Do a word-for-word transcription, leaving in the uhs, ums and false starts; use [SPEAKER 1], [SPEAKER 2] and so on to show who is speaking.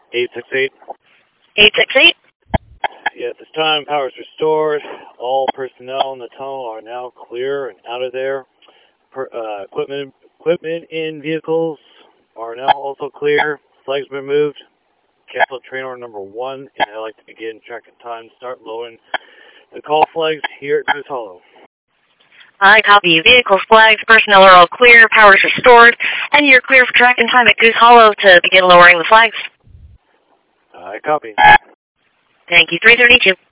[SPEAKER 1] eight six eight.
[SPEAKER 2] eight six eight?
[SPEAKER 1] Yeah, at this time, power is restored. All personnel in the tunnel are now clear and out of there. Per, uh, equipment, equipment in vehicles are now also clear. Flags been moved. Cancel train order number one, and I'd like to begin tracking time. Start lowering the call flags here at Goose Hollow.
[SPEAKER 2] I copy. Vehicles, flags, personnel are all clear, power is restored, and you're clear for tracking time at Goose Hollow to begin lowering the flags.
[SPEAKER 1] I copy.
[SPEAKER 2] Thank you, three thirty-two.